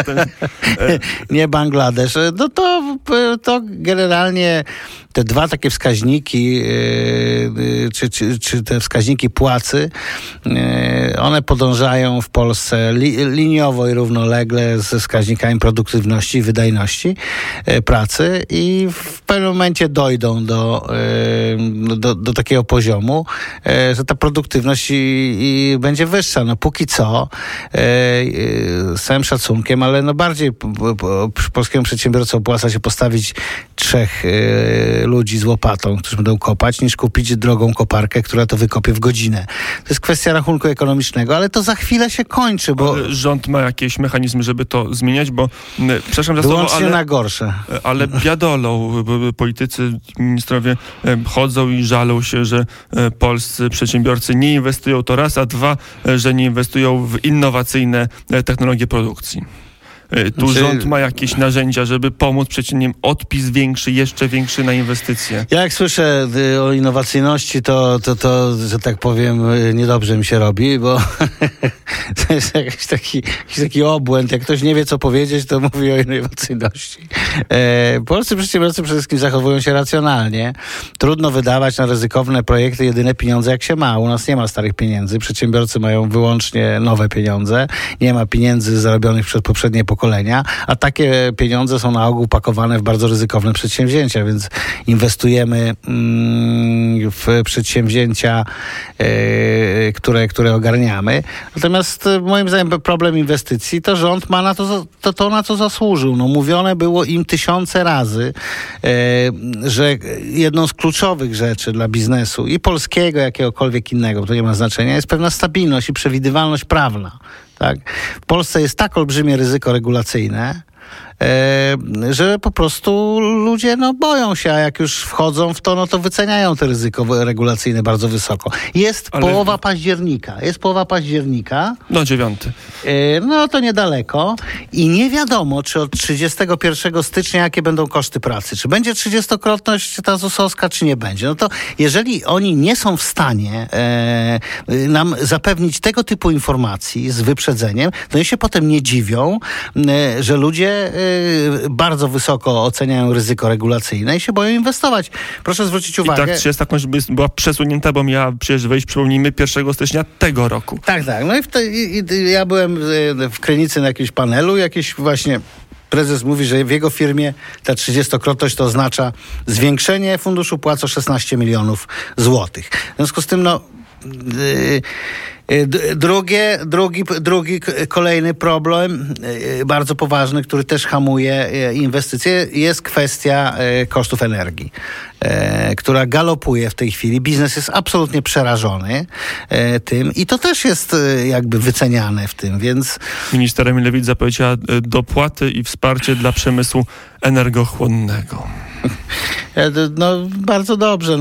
Nie Bangladesz. To generalnie te 2 takie wskaźniki, czy te wskaźniki płacy, one podążają w Polsce liniowo i równolegle ze wskaźnikami produktywności i wydajności pracy i w pewnym momencie dojdą do takiego poziomu, że ta produktywność i będzie wyższa. Póki co, z całym szacunkiem, ale bardziej polskiemu przedsiębiorcy opłaca się postawić 3 ludzi z łopatą, którzy będą kopać, niż kupić drogą koparkę, która to wykopie w godzinę. To jest kwestia rachunku ekonomicznego, ale to za chwilę się kończy, bo... Rząd ma jakieś mechanizmy, żeby to zmieniać, bo przepraszam za słowo, ale na gorsze. Ale biadolą politycy, ministrowie chodzą i żalą się, że polscy przedsiębiorcy nie inwestują, to raz, a 2, że nie inwestują w innowacyjne technologie produkcji. Tu rząd ma jakieś narzędzia, żeby pomóc przedsiębiorcom, odpis większy, jeszcze większy na inwestycje. Ja jak słyszę o innowacyjności, to że tak powiem, niedobrze mi się robi, bo to jest jakiś taki obłęd. Jak ktoś nie wie, co powiedzieć, to mówi o innowacyjności. Polscy przedsiębiorcy przede wszystkim zachowują się racjonalnie. Trudno wydawać na ryzykowne projekty jedyne pieniądze, jak się ma. U nas nie ma starych pieniędzy. Przedsiębiorcy mają wyłącznie nowe pieniądze. Nie ma pieniędzy zarobionych przez poprzednie pokolenia. pokolenia, a takie pieniądze są na ogół pakowane w bardzo ryzykowne przedsięwzięcia, więc inwestujemy w przedsięwzięcia, które ogarniamy. Natomiast moim zdaniem problem inwestycji to rząd ma na co zasłużył. No, mówione było im tysiące razy, że jedną z kluczowych rzeczy dla biznesu i polskiego, jakiegokolwiek innego, to nie ma znaczenia, jest pewna stabilność i przewidywalność prawna. Tak? W Polsce jest tak olbrzymie ryzyko regulacyjne, że po prostu ludzie boją się, a jak już wchodzą w to, to wyceniają te ryzyko regulacyjne bardzo wysoko. Jest połowa października. No 9. No to niedaleko i nie wiadomo, czy od 31 stycznia jakie będą koszty pracy. Czy będzie 30-krotność ta ZUS-owska, czy nie będzie. No to jeżeli oni nie są w stanie nam zapewnić tego typu informacji z wyprzedzeniem, to oni się potem nie dziwią, że ludzie bardzo wysoko oceniają ryzyko regulacyjne i się boją inwestować. Proszę zwrócić uwagę. I tak 30-krotność była przesunięta, bo miała przecież wejść, przypomnijmy, 1 stycznia tego roku. Tak. No i ja byłem w Krynicy na jakimś panelu, jakiś właśnie prezes mówi, że w jego firmie ta 30-krotność to oznacza zwiększenie funduszu płac o 16 milionów złotych. W związku z tym, Drugi kolejny problem, bardzo poważny, który też hamuje inwestycje, jest kwestia kosztów energii, która galopuje w tej chwili. Biznes jest absolutnie przerażony tym i to też jest jakby wyceniane w tym, więc... Minister Emilewicz zapowiedziała dopłaty i wsparcie dla przemysłu energochłonnego. No bardzo dobrze,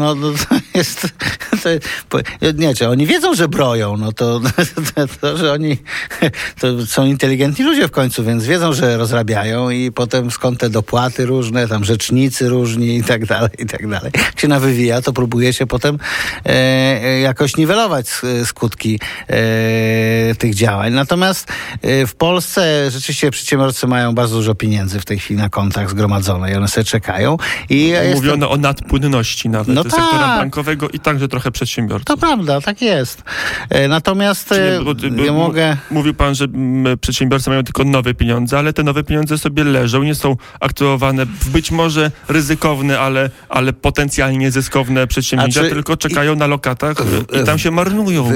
czy oni wiedzą, że broją, że oni to są inteligentni ludzie w końcu, więc wiedzą, że rozrabiają i potem skąd te dopłaty różne, tam rzecznicy różni i tak dalej. Jak się nawywija, to próbuje się potem jakoś niwelować skutki tych działań. Natomiast w Polsce rzeczywiście przedsiębiorcy mają bardzo dużo pieniędzy w tej chwili na kontach zgromadzone i one sobie czekają. Mówiono o nadpłynności nawet sektora bankowego i także trochę przedsiębiorców. To prawda, tak jest. Natomiast Mówił pan, że przedsiębiorcy mają tylko nowe pieniądze, ale te nowe pieniądze sobie leżą, nie są aktywowane w być może ryzykowne, ale potencjalnie zyskowne przedsięwzięcia, tylko czekają na lokatach i tam się marnują.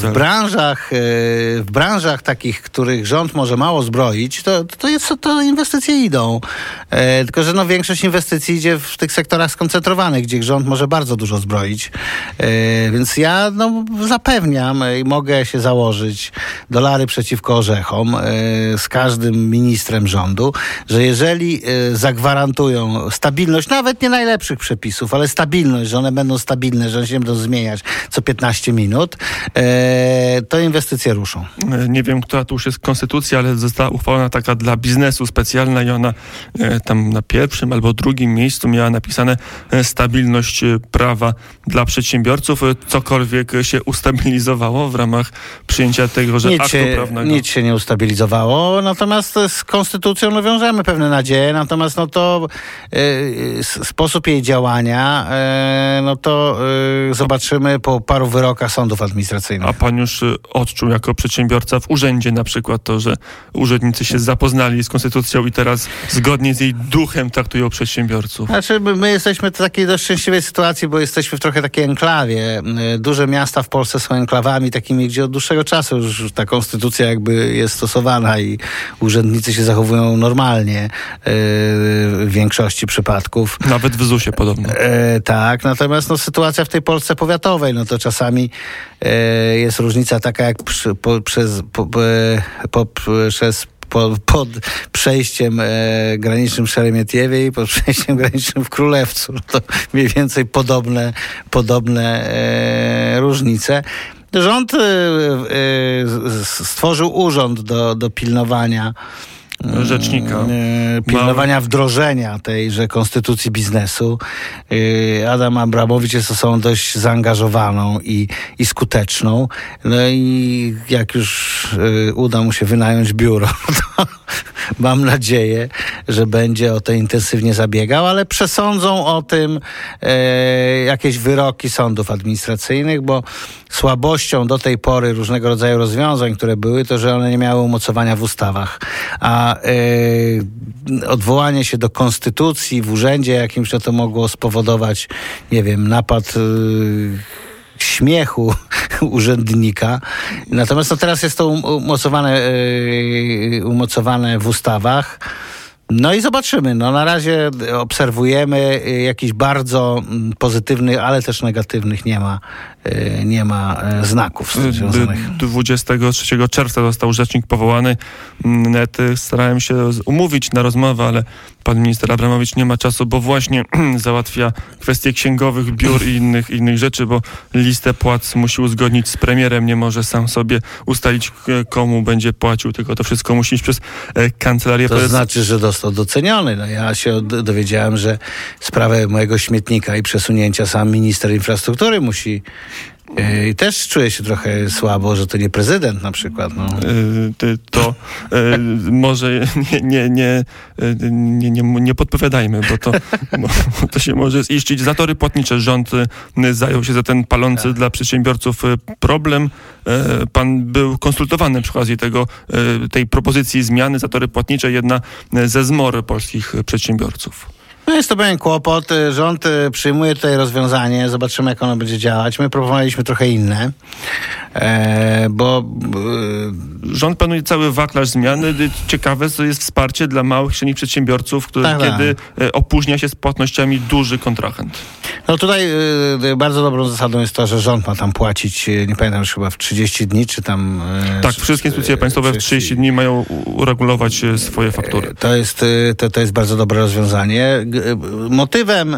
W branżach takich, których rząd może mało zbroić, to inwestycje idą. Tylko, że większość inwestycji idzie w tych sektorach skoncentrowanych, gdzie rząd może bardzo dużo zbroić. Więc ja zapewniam i mogę się założyć dolary przeciwko orzechom z każdym ministrem rządu, że jeżeli zagwarantują stabilność, nawet nie najlepszych przepisów, ale stabilność, że one będą stabilne, że one się będą zmieniać co 15 minut, to inwestycje ruszą. Nie wiem, która to już jest konstytucja, ale została uchwalona taka dla biznesu specjalna i ona tam na pierwszym albo drugim miejscu miała napisane stabilność prawa dla przedsiębiorców. Cokolwiek się ustabilizowało w ramach przyjęcia tegoże aktu prawnego? Nic się nie ustabilizowało, natomiast z konstytucją wiążemy pewne nadzieje, natomiast sposób jej działania zobaczymy po paru wyrokach sądów administracyjnych. A pan już odczuł jako przedsiębiorca w urzędzie na przykład to, że urzędnicy się zapoznali z konstytucją i teraz zgodnie z jej duchem traktują przedsiębiorców? Znaczy, my jesteśmy w takiej dość szczęśliwej sytuacji, bo jesteśmy w trochę takiej enklawie. Duże miasta w Polsce są enklawami takimi, gdzie od dłuższego czasu już ta konstytucja jakby jest stosowana i urzędnicy się zachowują normalnie w większości przypadków. Nawet w ZUS-ie podobno. Tak, natomiast sytuacja w tej Polsce powiatowej, to czasami jest różnica taka jak pod przejściem granicznym w Szeremietiewie i pod przejściem granicznym w Królewcu. To mniej więcej podobne różnice. Rząd stworzył urząd do pilnowania rzecznika. Pilnowania wdrożenia tejże konstytucji biznesu. Adam Abramowicz jest osobą dość zaangażowaną i skuteczną. I jak już uda mu się wynająć biuro, to mam nadzieję, że będzie o to intensywnie zabiegał, ale przesądzą o tym jakieś wyroki sądów administracyjnych, bo słabością do tej pory różnego rodzaju rozwiązań, które były, to, że one nie miały umocowania w ustawach. A a odwołanie się do konstytucji w urzędzie jakimś, no to mogło spowodować, nie wiem, napad śmiechu urzędnika. Natomiast no teraz jest to umocowane w ustawach. No i zobaczymy. No na razie obserwujemy jakichś bardzo pozytywnych, ale też negatywnych nie ma znaków związanych. 23 czerwca został rzecznik powołany. Starałem się umówić na rozmowę, ale pan minister Abramowicz nie ma czasu, bo właśnie załatwia kwestie księgowych, biur i innych rzeczy, bo listę płac musi uzgodnić z premierem, nie może sam sobie ustalić, komu będzie płacił, tylko to wszystko musi iść przez kancelarię. To znaczy, że został doceniony. No ja się dowiedziałem, że sprawę mojego śmietnika i przesunięcia sam minister infrastruktury musi. I też czuję się trochę słabo, że to nie prezydent na przykład. No. Może nie podpowiadajmy, bo to się może ziścić. Zatory płatnicze. Rząd zajął się za ten palący dla przedsiębiorców problem. Pan był konsultowany przy okazji tej propozycji zmiany. Zatory płatnicze, jedna ze zmor polskich przedsiębiorców. No jest to pewien kłopot. Rząd przyjmuje tutaj rozwiązanie. Zobaczymy, jak ono będzie działać. My proponowaliśmy trochę inne, bo rząd planuje cały wachlarz zmiany. Ciekawe, to jest wsparcie dla małych i średnich przedsiębiorców, kiedy opóźnia się z płatnościami duży kontrahent. No tutaj bardzo dobrą zasadą jest to, że rząd ma tam płacić, nie pamiętam już chyba w 30 dni, czy tam... Tak, wszystkie instytucje państwowe w 30 dni mają uregulować swoje faktury. To jest bardzo dobre rozwiązanie. Motywem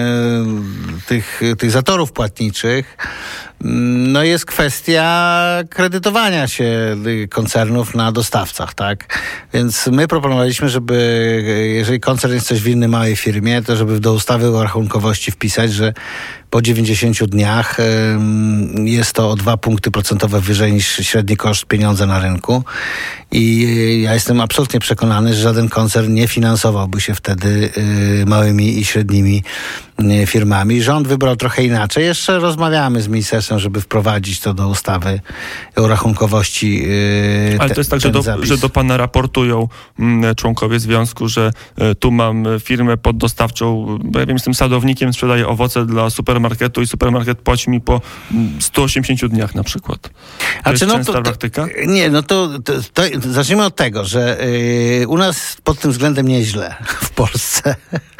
tych zatorów płatniczych no jest kwestia kredytowania się koncernów na dostawcach, tak? Więc my proponowaliśmy, żeby jeżeli koncern jest coś winny małej firmie, to żeby do ustawy o rachunkowości wpisać, że po 90 dniach jest to o 2 punkty procentowe wyżej niż średni koszt pieniądza na rynku. I ja jestem absolutnie przekonany, że żaden koncern nie finansowałby się wtedy małymi i średnimi firmami. Rząd wybrał trochę inaczej. Jeszcze rozmawiamy z ministerstwem, żeby wprowadzić to do ustawy o rachunkowości. Ale to jest tak, że do pana raportują członkowie związku, że tu mam firmę poddostawczą, bo ja wiem, jestem sadownikiem, sprzedaję owoce dla supermarketu i supermarket płaci mi po 180 dniach na przykład. To jest częsta praktyka? Nie, no to zacznijmy od tego, że u nas pod tym względem nieźle w Polsce.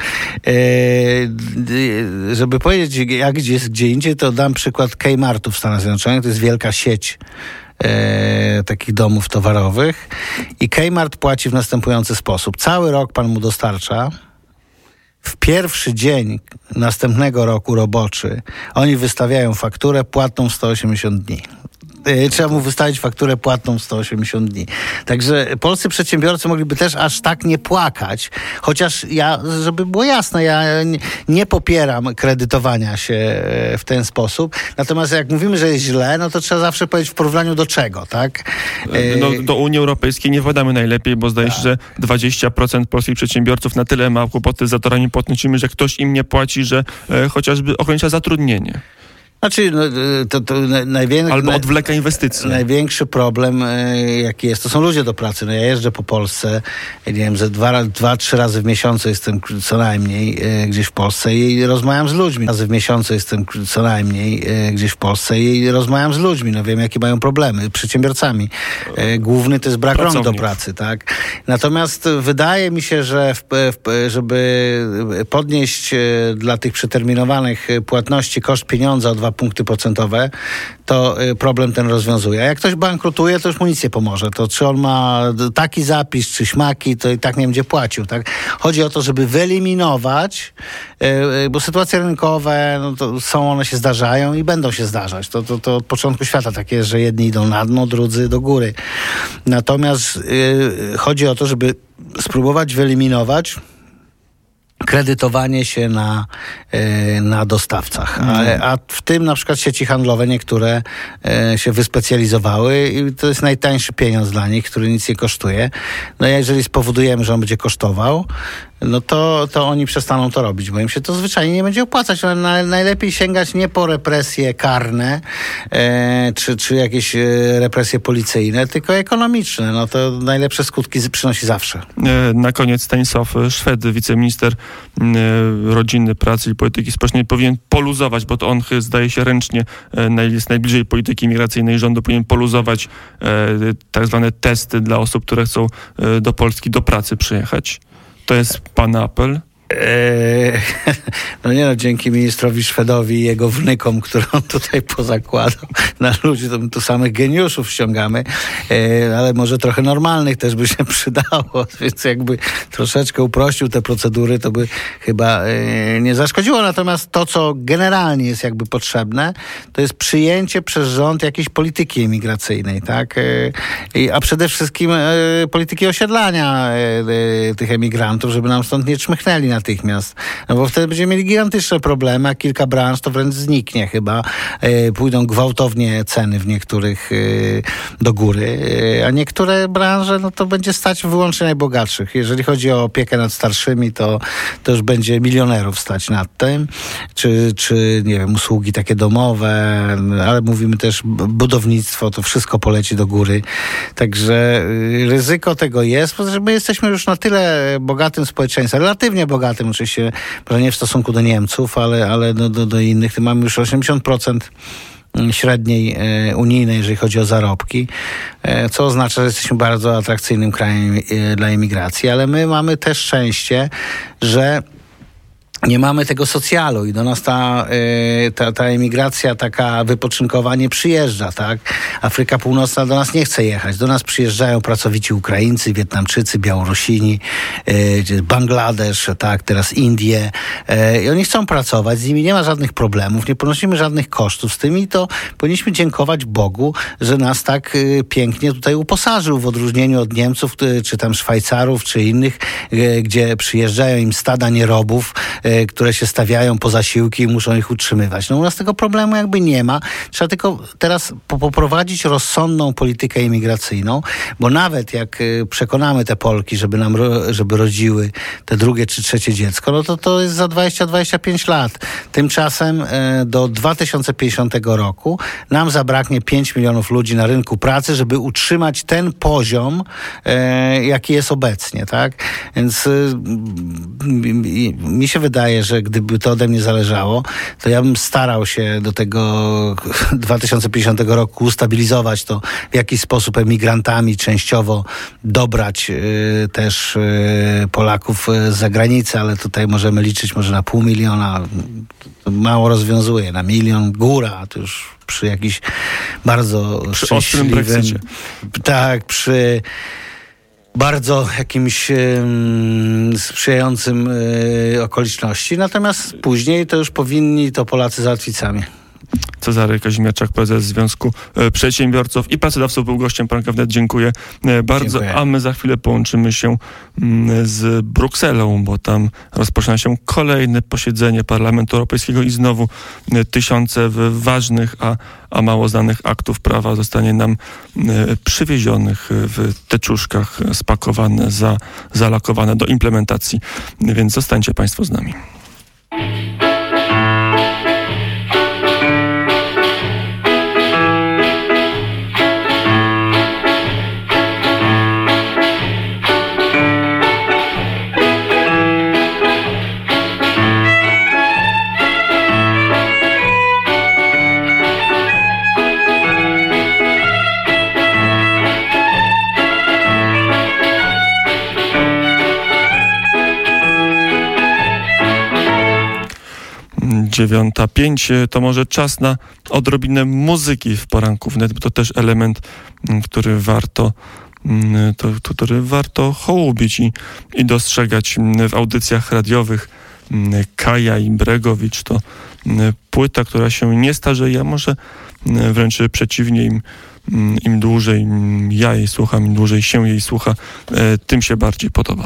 Żeby powiedzieć, jak gdzie indziej, to dam przykład Kmartu w Stanach Zjednoczonych. To jest wielka sieć takich domów towarowych i Kmart płaci w następujący sposób. Cały rok pan mu dostarcza. W pierwszy dzień następnego roku roboczy oni wystawiają fakturę płatną w 180 dni. Trzeba mu wystawić fakturę płatną w 180 dni. Także polscy przedsiębiorcy mogliby też aż tak nie płakać, chociaż ja, żeby było jasne, ja nie popieram kredytowania się w ten sposób. Natomiast jak mówimy, że jest źle, no to trzeba zawsze powiedzieć w porównaniu do czego, tak? No, do Unii Europejskiej nie wpadamy najlepiej, bo zdaje się, że 20% polskich przedsiębiorców na tyle ma kłopoty z zatorami płatniczymi, że ktoś im nie płaci, że chociażby ogranicza zatrudnienie. Znaczy, albo odwleka inwestycje. Największy problem, jaki jest, to są ludzie do pracy. No ja jeżdżę po Polsce, nie wiem, ze 2-3 razy w miesiącu jestem co najmniej gdzieś w Polsce i rozmawiam z ludźmi. Razy w miesiącu jestem co najmniej gdzieś w Polsce i rozmawiam z ludźmi. No wiem, jakie mają problemy, przedsiębiorcami. Główny to jest brak rąk do pracy, tak? Natomiast wydaje mi się, że żeby podnieść dla tych przeterminowanych płatności koszt pieniądza o 2 punkty procentowe, to problem ten rozwiązuje. A jak ktoś bankrutuje, to już mu nic nie pomoże. To czy on ma taki zapis, czy śmaki, to i tak nie będzie płacił. Tak? Chodzi o to, żeby wyeliminować, bo sytuacje rynkowe, no to one się zdarzają i będą się zdarzać. To od początku świata tak jest, że jedni idą na dno, drudzy do góry. Natomiast chodzi o to, żeby spróbować wyeliminować kredytowanie się na dostawcach. A w tym na przykład sieci handlowe niektóre się wyspecjalizowały i to jest najtańszy pieniądz dla nich, który nic nie kosztuje. No jeżeli spowodujemy, że on będzie kosztował, no to oni przestaną to robić, bo im się to zwyczajnie nie będzie opłacać. Najlepiej sięgać nie po represje karne, czy jakieś represje policyjne, tylko ekonomiczne. No to najlepsze skutki przynosi zawsze. Na koniec Stanisław Szwed, wiceminister rodziny, pracy i polityki społecznej, powinien poluzować, bo to on zdaje się ręcznie jest najbliżej polityki migracyjnej rządu, powinien poluzować tak zwane testy dla osób, które chcą do Polski do pracy przyjechać. To jest pana apel? Dzięki ministrowi Szwedowi i jego wnukom, które on tutaj pozakładał na ludzi, to my tu samych geniuszów ściągamy, ale może trochę normalnych też by się przydało, więc jakby troszeczkę uprościł te procedury, to by chyba nie zaszkodziło. Natomiast to, co generalnie jest jakby potrzebne, to jest przyjęcie przez rząd jakiejś polityki emigracyjnej, tak? A przede wszystkim polityki osiedlania tych emigrantów, żeby nam stąd nie czmychnęli natychmiast. No bo wtedy będziemy mieli gigantyczne problemy, a kilka branż to wręcz zniknie chyba. Pójdą gwałtownie ceny w niektórych do góry, a niektóre branże, no to będzie stać wyłącznie najbogatszych. Jeżeli chodzi o opiekę nad starszymi, to już będzie milionerów stać nad tym, czy nie wiem, usługi takie domowe, ale mówimy też budownictwo, to wszystko poleci do góry. Także ryzyko tego jest, bo my jesteśmy już na tyle bogatym społeczeństwem, relatywnie bogatym oczywiście, może nie w stosunku do Niemców, ale do innych. Mamy już 80% średniej unijnej, jeżeli chodzi o zarobki, co oznacza, że jesteśmy bardzo atrakcyjnym krajem dla imigracji, ale my mamy też szczęście, że nie mamy tego socjalu i do nas ta emigracja taka wypoczynkowa nie przyjeżdża, tak? Afryka Północna do nas nie chce jechać. Do nas przyjeżdżają pracowici Ukraińcy, Wietnamczycy, Białorusini, Bangladesz, tak? Teraz Indie. I oni chcą pracować, z nimi nie ma żadnych problemów, nie ponosimy żadnych kosztów z tym i to powinniśmy dziękować Bogu, że nas tak pięknie tutaj uposażył w odróżnieniu od Niemców, czy tam Szwajcarów, czy innych, gdzie przyjeżdżają im stada nierobów, które się stawiają po zasiłki i muszą ich utrzymywać. No u nas tego problemu jakby nie ma. Trzeba tylko teraz poprowadzić rozsądną politykę imigracyjną, bo nawet jak przekonamy te Polki, żeby rodziły te drugie czy trzecie dziecko, no to jest za 20-25 lat. Tymczasem do 2050 roku nam zabraknie 5 milionów ludzi na rynku pracy, żeby utrzymać ten poziom, jaki jest obecnie, tak? Więc mi się wydaje, że gdyby to ode mnie zależało, to ja bym starał się do tego 2050 roku ustabilizować to, w jakiś sposób emigrantami częściowo dobrać też Polaków z zagranicy, ale tutaj możemy liczyć może na 500 000, to mało rozwiązuje, na 1 000 000 góra, a to już przy jakiś bardzo przy ostrym Brexicie. Tak, przy bardzo jakimś sprzyjającym okoliczności. Natomiast później to już powinni to Polacy załatwić sami. Cezary Kazimierczak, prezes Związku Przedsiębiorców i Pracodawców, był gościem Poranka Wnet. Dziękuję bardzo. Dziękuję. A my za chwilę połączymy się z Brukselą, bo tam rozpoczyna się kolejne posiedzenie Parlamentu Europejskiego i znowu tysiące ważnych, a mało znanych aktów prawa zostanie nam przywiezionych w teczuszkach, spakowane, zalakowane do implementacji. Więc zostańcie Państwo z nami. Dziewiąta 5, to może czas na odrobinę muzyki w Poranku Wnet, bo to też element, który warto hołubić i dostrzegać w audycjach radiowych. Kaja Imbregowicz to płyta, która się nie starzeje, a może wręcz przeciwnie, im dłużej ja jej słucham, im dłużej się jej słucha, tym się bardziej podoba.